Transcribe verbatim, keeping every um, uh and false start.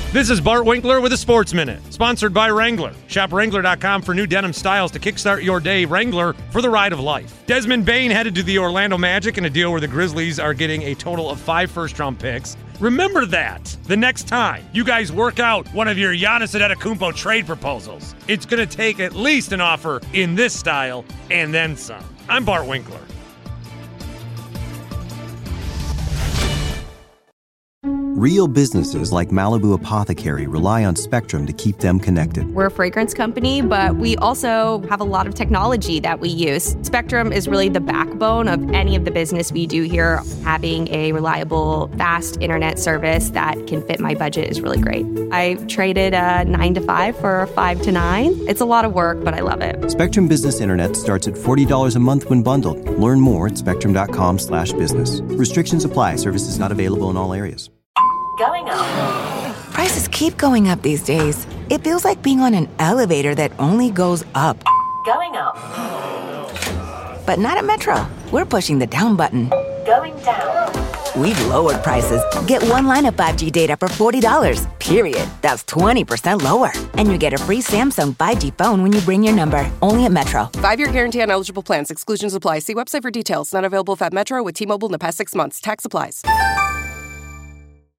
This is Bart Winkler with a Sports Minute, sponsored by Wrangler. Shop Wrangler dot com for new denim styles to kickstart your day. Wrangler for the ride of life. Desmond Bane headed to the Orlando Magic in a deal where the Grizzlies are getting a total of five first-round picks. Remember that the next time you guys work out one of your Giannis Antetokounmpo trade proposals. It's going to take at least an offer in this style and then some. I'm Bart Winkler. Real businesses like Malibu Apothecary rely on Spectrum to keep them connected. We're a fragrance company, but we also have a lot of technology that we use. Spectrum is really the backbone of any of the business we do here. Having a reliable, fast internet service that can fit my budget is really great. I traded a nine to five for a five to nine. It's a lot of work, but I love it. Spectrum Business Internet starts at forty dollars a month when bundled. Learn more at spectrum.com slash business. Restrictions apply. Services not available in all areas. Going up. Prices keep going up these days. It feels like being on an elevator that only goes up. Going up. But not at Metro. We're pushing the down button. Going down. We've lowered prices. Get one line of five G data for forty dollars, period. That's twenty percent lower. And you get a free Samsung five G phone when you bring your number. Only at Metro. Five-year guarantee on eligible plans. Exclusions apply. See website for details. Not available if at Metro with T-Mobile in the past six months. Tax applies.